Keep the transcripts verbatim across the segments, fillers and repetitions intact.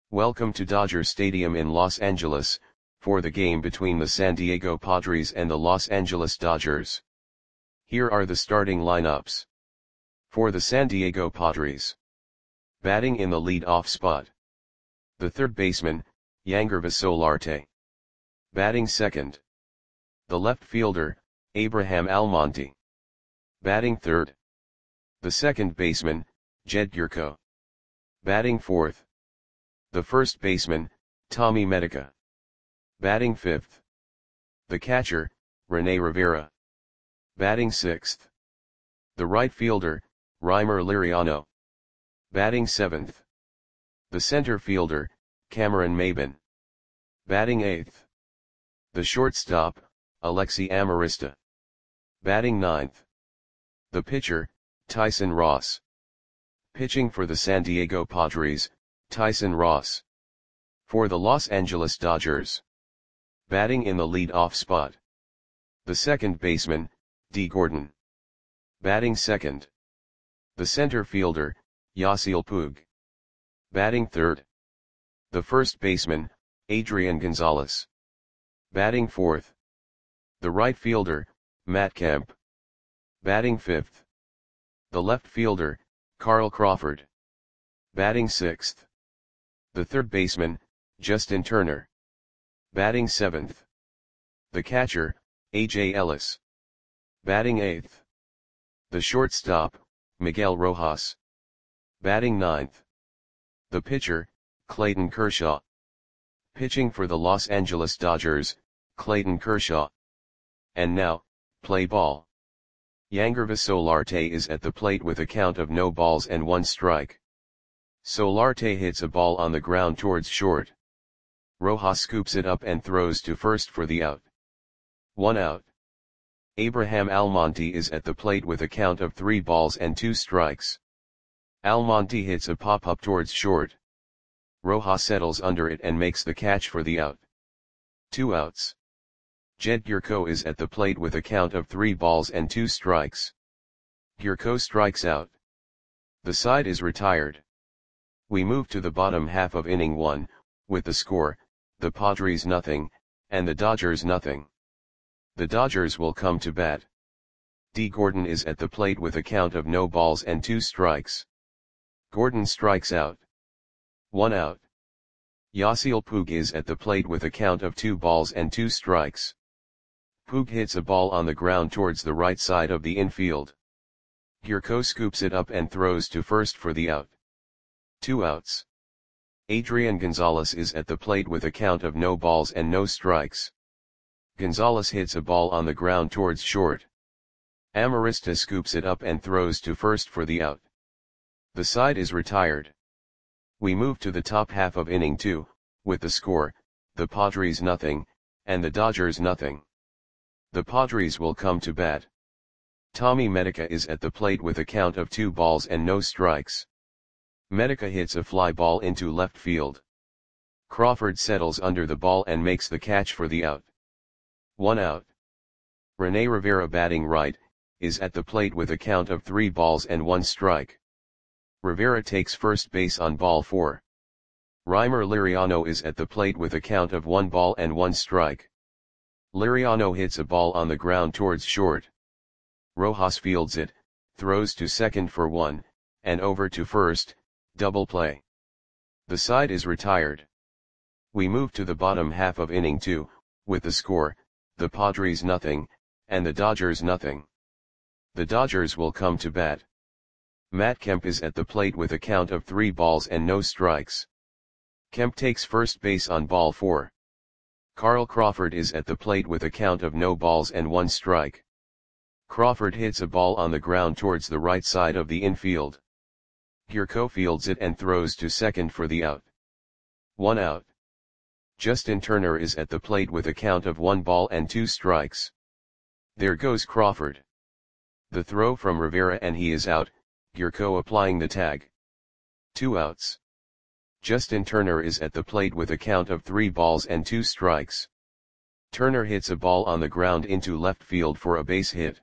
Welcome to Dodger Stadium in Los Angeles, for the game between the San Diego Padres and the Los Angeles Dodgers. Here are the starting lineups. For the San Diego Padres. Batting in the lead-off spot. The third baseman, Yangervis Solarte. Batting second. The left fielder, Abraham Almonte. Batting third. The second baseman, Jed Gyorko. Batting fourth. The first baseman, Tommy Medica. Batting fifth. The catcher, Rene Rivera. Batting sixth. The right fielder, Reimer Liriano. Batting seventh. The center fielder, Cameron Maybin. Batting eighth. The shortstop, Alexi Amarista. Batting ninth. The pitcher, Tyson Ross. Pitching for the San Diego Padres, Tyson Ross. For the Los Angeles Dodgers. Batting in the lead-off spot. The second baseman, Dee Gordon. Batting second. The center fielder, Yasiel Puig. Batting third. The first baseman, Adrian Gonzalez. Batting fourth. The right fielder, Matt Kemp. Batting fifth. The left fielder, Carl Crawford. Batting sixth. The third baseman, Justin Turner. Batting seventh. The catcher, A J Ellis. Batting eighth. The shortstop, Miguel Rojas. Batting ninth. The pitcher, Clayton Kershaw. Pitching for the Los Angeles Dodgers, Clayton Kershaw. And now, play ball. Yangervis Solarte is at the plate with a count of no balls and one strike. Solarte hits a ball on the ground towards short. Rojas scoops it up and throws to first for the out. One out. Abraham Almonte is at the plate with a count of three balls and two strikes. Almonte hits a pop-up towards short. Rojas settles under it and makes the catch for the out. Two outs. Jed Gyorko is at the plate with a count of three balls and two strikes. Gyorko strikes out. The side is retired. We move to the bottom half of inning one, with the score, the Padres nothing, and the Dodgers nothing. The Dodgers will come to bat. Dee Gordon is at the plate with a count of no balls and two strikes. Gordon strikes out. One out. Yasiel Puig is at the plate with a count of two balls and two strikes. Puig hits a ball on the ground towards the right side of the infield. Gyorko scoops it up and throws to first for the out. Two outs. Adrian Gonzalez is at the plate with a count of no balls and no strikes. Gonzalez hits a ball on the ground towards short. Amarista scoops it up and throws to first for the out. The side is retired. We move to the top half of inning two, with the score, the Padres nothing, and the Dodgers nothing. The Padres will come to bat. Tommy Medica is at the plate with a count of two balls and no strikes. Medica hits a fly ball into left field. Crawford settles under the ball and makes the catch for the out. One out. Rene Rivera, batting right, is at the plate with a count of three balls and one strike. Rivera takes first base on ball four. Reimer Liriano is at the plate with a count of one ball and one strike. Liriano hits a ball on the ground towards short. Rojas fields it, throws to second for one, and over to first, double play. The side is retired. We move to the bottom half of inning two, with the score, the Padres nothing, and the Dodgers nothing. The Dodgers will come to bat. Matt Kemp is at the plate with a count of three balls and no strikes. Kemp takes first base on ball four. Carl Crawford is at the plate with a count of no balls and one strike. Crawford hits a ball on the ground towards the right side of the infield. Gyorko fields it and throws to second for the out. One out. Justin Turner is at the plate with a count of one ball and two strikes. There goes Crawford. The throw from Rivera and he is out, Gyorko applying the tag. Two outs. Justin Turner is at the plate with a count of three balls and two strikes. Turner hits a ball on the ground into left field for a base hit.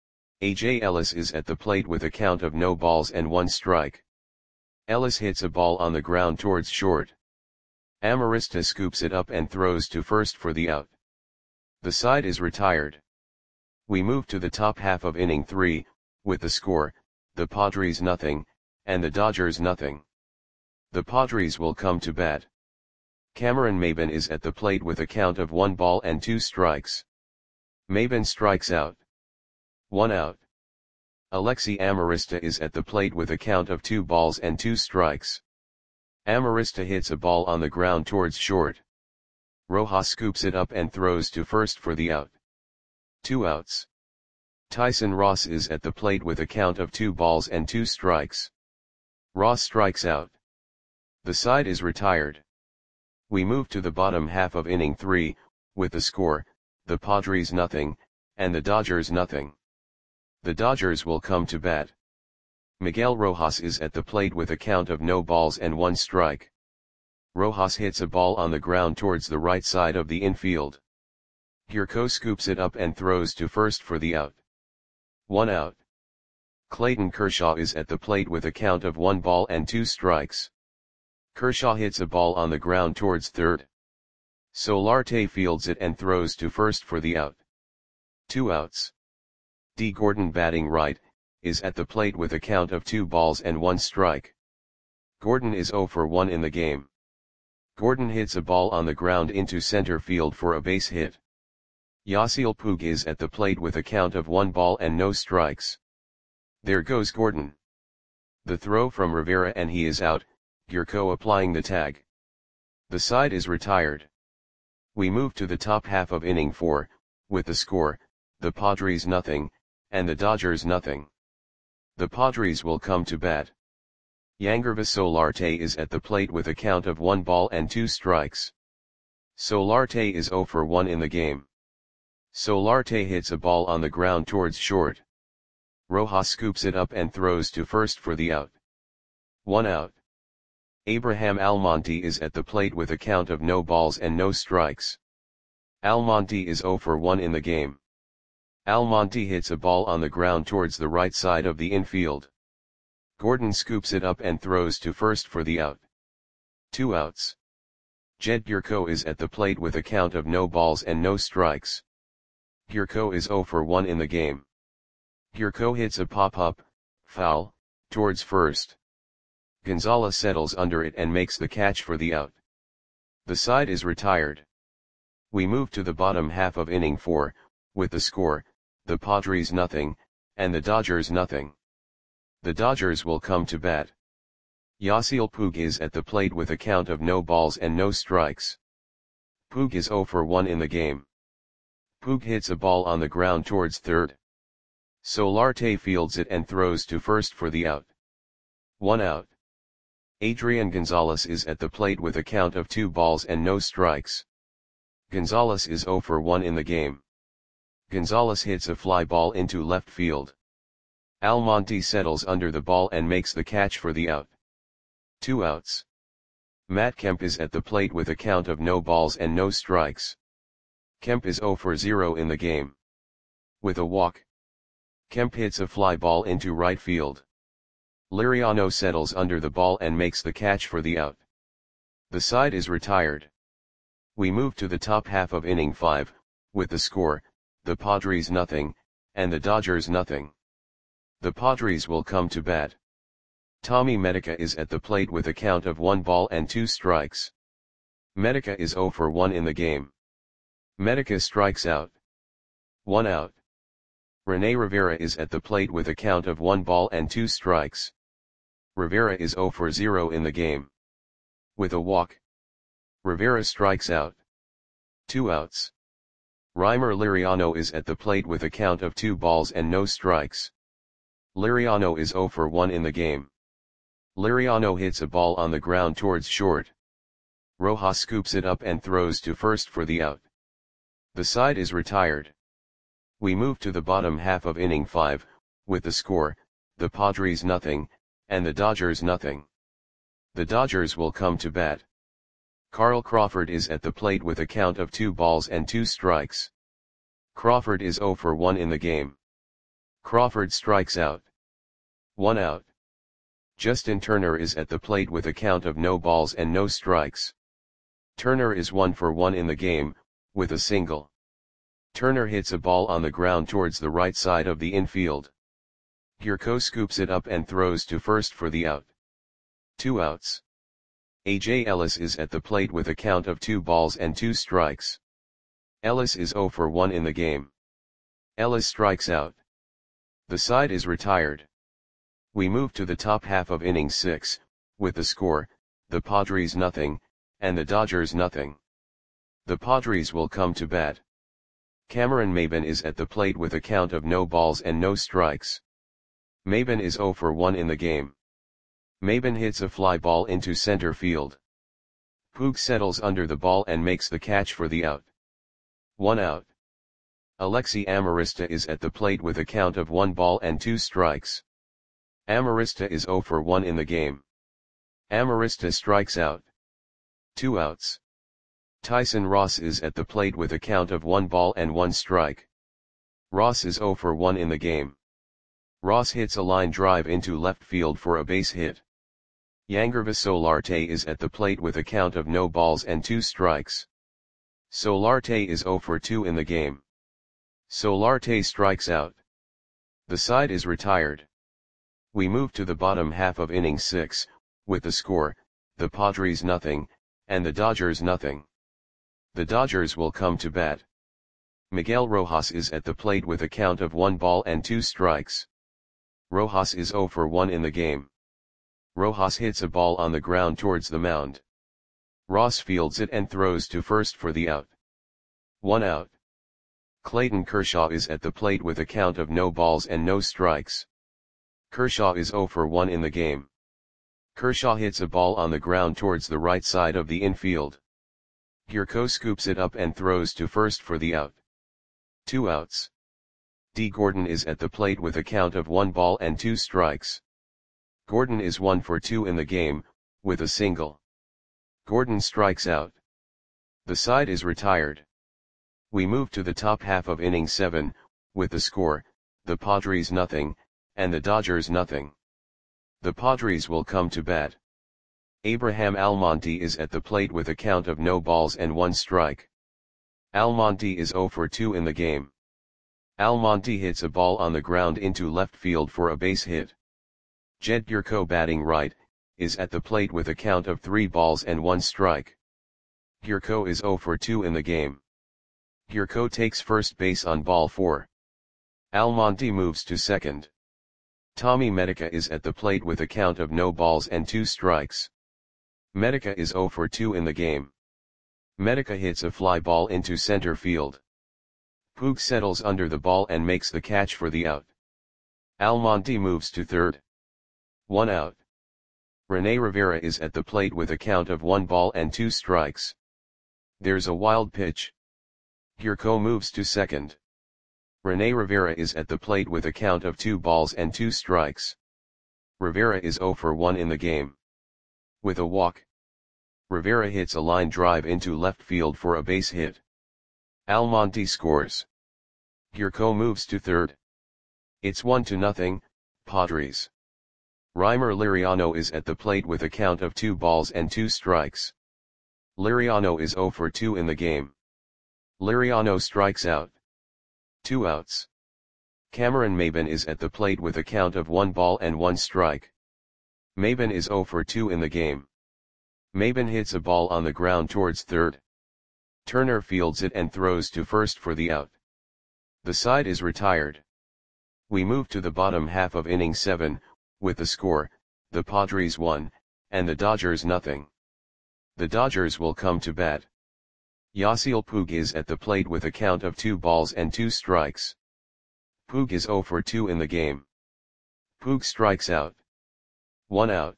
A J Ellis is at the plate with a count of no balls and one strike. Ellis hits a ball on the ground towards short. Amarista scoops it up and throws to first for the out. The side is retired. We move to the top half of inning three, with the score, the Padres nothing, and the Dodgers nothing. The Padres will come to bat. Cameron Maybin is at the plate with a count of one ball and two strikes. Maybin strikes out. One out. Alexi Amarista is at the plate with a count of two balls and two strikes. Amarista hits a ball on the ground towards short. Rojas scoops it up and throws to first for the out. Two outs. Tyson Ross is at the plate with a count of two balls and two strikes. Ross strikes out. The side is retired. We move to the bottom half of inning three, with the score, the Padres nothing, and the Dodgers nothing. The Dodgers will come to bat. Miguel Rojas is at the plate with a count of no balls and one strike. Rojas hits a ball on the ground towards the right side of the infield. Gurko scoops it up and throws to first for the out. One out. Clayton Kershaw is at the plate with a count of one ball and two strikes. Kershaw hits a ball on the ground towards third. Solarte fields it and throws to first for the out. Two outs. D. Gordon, batting right, is at the plate with a count of two balls and one strike. Gordon is zero for one in the game. Gordon hits a ball on the ground into center field for a base hit. Yasiel Puig is at the plate with a count of one ball and no strikes. There goes Gordon. The throw from Rivera and he is out, Gurko applying the tag. The side is retired. We move to the top half of inning four, with the score, the Padres nothing, and the Dodgers nothing. The Padres will come to bat. Yangervis Solarte is at the plate with a count of one ball and two strikes. Solarte is zero for one in the game. Solarte hits a ball on the ground towards short. Rojas scoops it up and throws to first for the out. One out. Abraham Almonte is at the plate with a count of no balls and no strikes. Almonte is zero for one in the game. Almonte hits a ball on the ground towards the right side of the infield. Gordon scoops it up and throws to first for the out. Two outs. Jed Gurko is at the plate with a count of no balls and no strikes. Gurko is zero for one in the game. Gurko hits a pop-up, foul, towards first. Gonzalez settles under it and makes the catch for the out. The side is retired. We move to the bottom half of inning four, with the score, the Padres nothing, and the Dodgers nothing. The Dodgers will come to bat. Yasiel Puig is at the plate with a count of no balls and no strikes. Puig is zero for one in the game. Puig hits a ball on the ground towards third. Solarte fields it and throws to first for the out. One out. Adrian Gonzalez is at the plate with a count of two balls and no strikes. Gonzalez is zero for one in the game. Gonzalez hits a fly ball into left field. Almonte settles under the ball and makes the catch for the out. Two outs. Matt Kemp is at the plate with a count of no balls and no strikes. Kemp is zero for zero in the game. With a walk, Kemp hits a fly ball into right field. Liriano settles under the ball and makes the catch for the out. The side is retired. We move to the top half of inning five, with the score, the Padres nothing, and the Dodgers nothing. The Padres will come to bat. Tommy Medica is at the plate with a count of one ball and two strikes. Medica is zero for one in the game. Medica strikes out. One out. Rene Rivera is at the plate with a count of one ball and two strikes. Rivera is zero for zero in the game. With a walk, Rivera strikes out. Two outs. Reimer Liriano is at the plate with a count of two balls and no strikes. Liriano is zero for one in the game. Liriano hits a ball on the ground towards short. Rojas scoops it up and throws to first for the out. The side is retired. We move to the bottom half of inning five, with the score, the Padres nothing, and the Dodgers nothing. The Dodgers will come to bat. Carl Crawford is at the plate with a count of two balls and two strikes. Crawford is zero for one in the game. Crawford strikes out. One out. Justin Turner is at the plate with a count of no balls and no strikes. Turner is one for one in the game, with a single. Turner hits a ball on the ground towards the right side of the infield. Gyorko scoops it up and throws to first for the out. Two outs. A J Ellis is at the plate with a count of two balls and two strikes. Ellis is zero for one in the game. Ellis strikes out. The side is retired. We move to the top half of inning six, with the score, the Padres nothing, and the Dodgers nothing. The Padres will come to bat. Cameron Maybin is at the plate with a count of no balls and no strikes. Maybin is zero for one in the game. Maybin hits a fly ball into center field. Puig settles under the ball and makes the catch for the out. One out. Alexi Amarista is at the plate with a count of one ball and two strikes. Amarista is zero for one in the game. Amarista strikes out. Two outs. Tyson Ross is at the plate with a count of one ball and one strike. Ross is zero for one in the game. Ross hits a line drive into left field for a base hit. Yangervis Solarte is at the plate with a count of no balls and two strikes. Solarte is zero for two in the game. Solarte strikes out. The side is retired. We move to the bottom half of inning six, with the score, the Padres nothing, and the Dodgers nothing. The Dodgers will come to bat. Miguel Rojas is at the plate with a count of one ball and two strikes. Rojas is zero for one in the game. Rojas hits a ball on the ground towards the mound. Ross fields it and throws to first for the out. One out. Clayton Kershaw is at the plate with a count of no balls and no strikes. Kershaw is zero for one in the game. Kershaw hits a ball on the ground towards the right side of the infield. Gyorko scoops it up and throws to first for the out. Two outs. D. Gordon is at the plate with a count of one ball and two strikes. Gordon is one for two in the game, with a single. Gordon strikes out. The side is retired. We move to the top half of inning seven, with the score, the Padres nothing, and the Dodgers nothing. The Padres will come to bat. Abraham Almonte is at the plate with a count of no balls and one strike. Almonte is zero for two in the game. Almonte hits a ball on the ground into left field for a base hit. Jed Gyorko, batting right, is at the plate with a count of three balls and one strike. Gyorko is zero for two in the game. Gyorko takes first base on ball four. Almonte moves to second. Tommy Medica is at the plate with a count of no balls and two strikes. Medica is zero for two in the game. Medica hits a fly ball into center field. Puig settles under the ball and makes the catch for the out. Almonte moves to third. One out. Rene Rivera is at the plate with a count of one ball and two strikes. There's a wild pitch. Gyorko moves to second. Rene Rivera is at the plate with a count of two balls and two strikes. Rivera is zero for one in the game. With a walk. Rivera hits a line drive into left field for a base hit. Almonte scores. Gyorko moves to third. It's one to nothing, Padres. Reimer Liriano is at the plate with a count of two balls and two strikes. Liriano is zero for two in the game. Liriano strikes out. Two outs. Cameron Maybin is at the plate with a count of one ball and one strike. Maybin is zero for two in the game. Maybin hits a ball on the ground towards third. Turner fields it and throws to first for the out. The side is retired. We move to the bottom half of inning seven, with the score, the Padres one, and the Dodgers nothing. The Dodgers will come to bat. Yasiel Puig is at the plate with a count of two balls and two strikes. Puig is zero for two in the game. Puig strikes out. One out.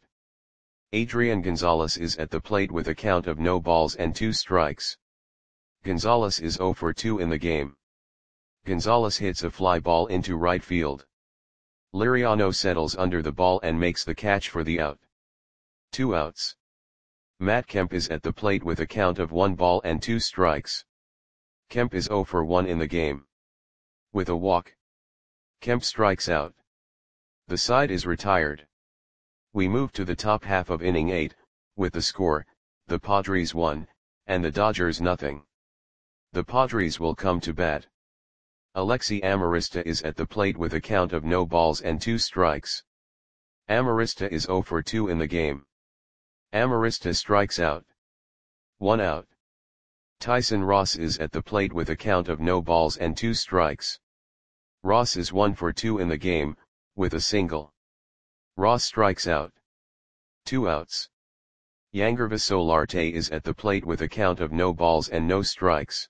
Adrian Gonzalez is at the plate with a count of no balls and two strikes. Gonzalez is zero for two in the game. Gonzalez hits a fly ball into right field. Liriano settles under the ball and makes the catch for the out. Two outs. Matt Kemp is at the plate with a count of one ball and two strikes. Kemp is zero for one in the game. With a walk. Kemp strikes out. The side is retired. We move to the top half of inning eight, with the score, the Padres one, and the Dodgers nothing. The Padres will come to bat. Alexi Amarista is at the plate with a count of no balls and two strikes. Amarista is zero for two in the game. Amarista strikes out. One out. Tyson Ross is at the plate with a count of no balls and two strikes. Ross is one for two in the game, with a single. Ross strikes out. Two outs. Yangervis Solarte is at the plate with a count of no balls and no strikes.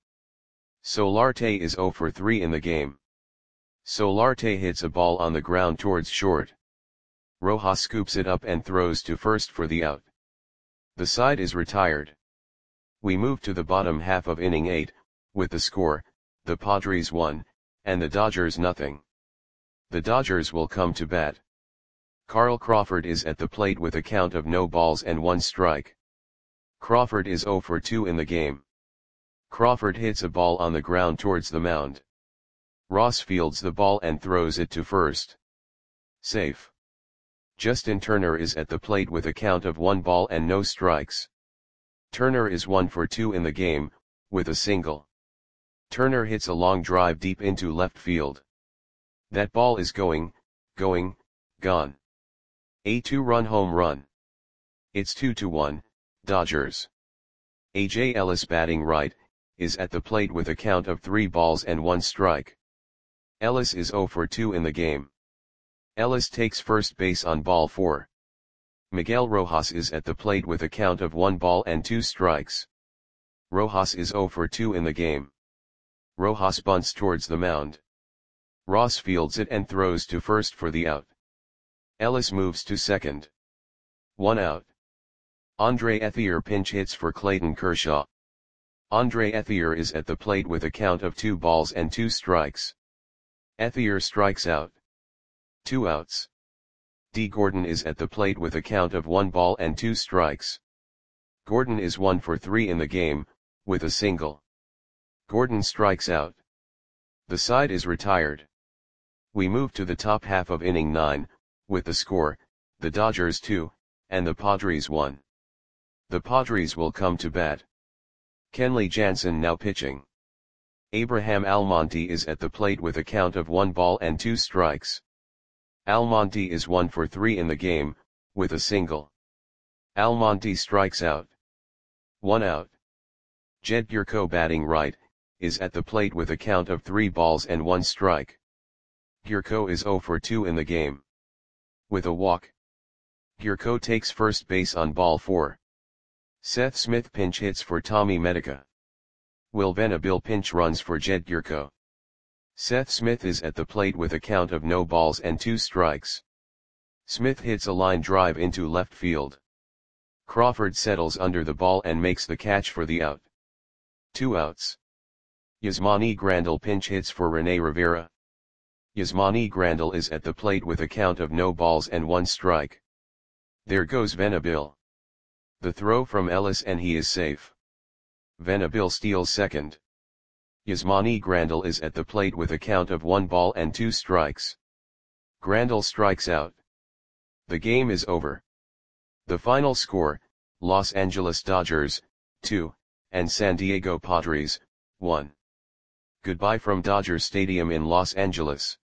Solarte is zero for three in the game. Solarte hits a ball on the ground towards short. Rojas scoops it up and throws to first for the out. The side is retired. We move to the bottom half of inning eight, with the score, the Padres one, and the Dodgers nothing. The Dodgers will come to bat. Carl Crawford is at the plate with a count of no balls and one strike. Crawford is zero for two in the game. Crawford hits a ball on the ground towards the mound. Ross fields the ball and throws it to first. Safe. Justin Turner is at the plate with a count of one ball and no strikes. Turner is one for two in the game, with a single. Turner hits a long drive deep into left field. That ball is going, going, gone. A two-run home run. It's two to one, Dodgers. A J Ellis batting right, is at the plate with a count of three balls and one strike. Ellis is zero for two in the game. Ellis takes first base on ball four. Miguel Rojas is at the plate with a count of one ball and two strikes. Rojas is zero for two in the game. Rojas bunts towards the mound. Ross fields it and throws to first for the out. Ellis moves to second. One out. Andre Ethier pinch hits for Clayton Kershaw. Andre Ethier is at the plate with a count of two balls and two strikes. Ethier strikes out. Two outs. D. Gordon is at the plate with a count of one ball and two strikes. Gordon is one for three in the game, with a single. Gordon strikes out. The side is retired. We move to the top half of inning nine, with the score, the Dodgers two, and the Padres one. The Padres will come to bat. Kenley Jansen now pitching. Abraham Almonte is at the plate with a count of one ball and two strikes. Almonte is one for three in the game, with a single. Almonte strikes out. One out. Jed Gyorko batting right, is at the plate with a count of three balls and one strike. Gyorko is zero for two in the game. With a walk. Gyorko takes first base on ball four. Seth Smith pinch hits for Tommy Medica. Will Venable pinch runs for Jed Gyorko. Seth Smith is at the plate with a count of no balls and two strikes. Smith hits a line drive into left field. Crawford settles under the ball and makes the catch for the out. Two outs. Yasmani Grandal pinch hits for Rene Rivera. Yasmani Grandal is at the plate with a count of no balls and one strike. There goes Venable. The throw from Ellis and he is safe. Venable steals second. Yasmani Grandal is at the plate with a count of one ball and two strikes. Grandal strikes out. The game is over. The final score, Los Angeles Dodgers, two, and San Diego Padres, one. Goodbye from Dodger Stadium in Los Angeles.